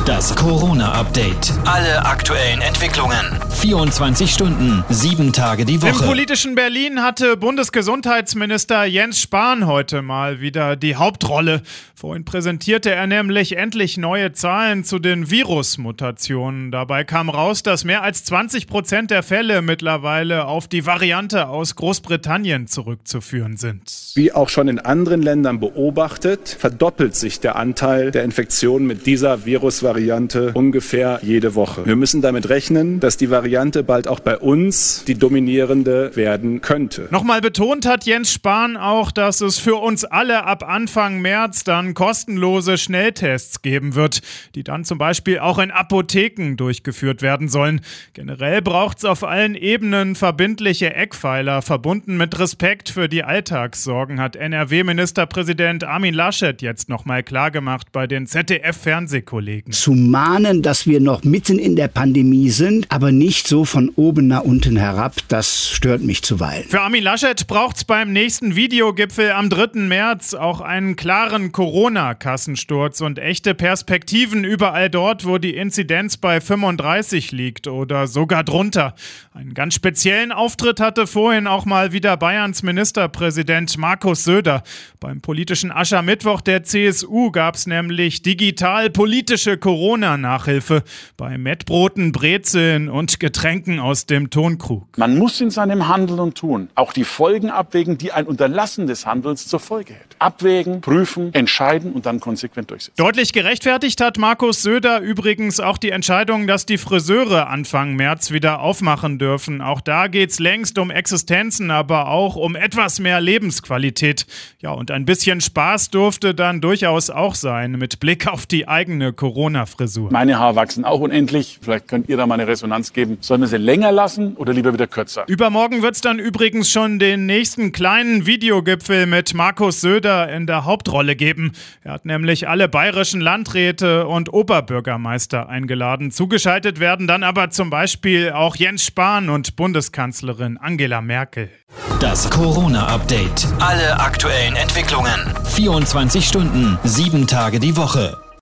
Das Corona-Update. Alle aktuellen Entwicklungen. 24 Stunden, 7 Tage die Woche. Im politischen Berlin hatte Bundesgesundheitsminister Jens Spahn heute mal wieder die Hauptrolle. Vorhin präsentierte er nämlich endlich neue Zahlen zu den Virusmutationen. Dabei kam raus, dass mehr als 20% der Fälle mittlerweile auf die Variante aus Großbritannien zurückzuführen sind. Wie auch schon in anderen Ländern beobachtet, verdoppelt sich der Anteil der Infektionen mit dieser Virusvariante ungefähr jede Woche. Wir müssen damit rechnen, dass die Variante bald auch bei uns die dominierende werden könnte. Nochmal betont hat Jens Spahn auch, dass es für uns alle ab Anfang März dann kostenlose Schnelltests geben wird, die dann zum Beispiel auch in Apotheken durchgeführt werden sollen. Generell braucht es auf allen Ebenen verbindliche Eckpfeiler, verbunden mit Respekt für die Alltagssorgen, hat NRW-Ministerpräsident Armin Laschet jetzt nochmal klargemacht bei den ZDF-Fernsehkollegen. Zu mahnen, dass wir noch mitten in der Pandemie sind, aber nicht so von oben nach unten herab, das stört mich zuweilen. Für Armin Laschet braucht es beim nächsten Videogipfel am 3. März auch einen klaren Corona-Kassensturz und echte Perspektiven überall dort, wo die Inzidenz bei 35 liegt oder sogar drunter. Einen ganz speziellen Auftritt hatte vorhin auch mal wieder Bayerns Ministerpräsident Markus Söder. Beim politischen Aschermittwoch der CSU gab es nämlich digital politische Corona-Nachhilfe bei Mettbroten, Brezeln und Getränken aus dem Tonkrug. Man muss in seinem Handeln und Tun auch die Folgen abwägen, die ein Unterlassen des Handelns zur Folge hätte. Abwägen, prüfen, entscheiden und dann konsequent durchsetzen. Deutlich gerechtfertigt hat Markus Söder übrigens auch die Entscheidung, dass die Friseure Anfang März wieder aufmachen dürfen. Auch da geht's längst um Existenzen, aber auch um etwas mehr Lebensqualität. Ja, und ein bisschen Spaß durfte dann durchaus auch sein, mit Blick auf die eigene Corona-Frisur. Meine Haare wachsen auch unendlich. Vielleicht könnt ihr da mal eine Resonanz geben. Sollen wir sie länger lassen oder lieber wieder kürzer? Übermorgen wird's dann übrigens schon den nächsten kleinen Videogipfel mit Markus Söder in der Hauptrolle geben. Er hat nämlich alle bayerischen Landräte und Oberbürgermeister eingeladen. Zugeschaltet werden dann aber zum Beispiel auch Jens Spahn und Bundeskanzlerin Angela Merkel. Das Corona-Update. Alle aktuellen Entwicklungen. 24 Stunden, 7 Tage die Woche.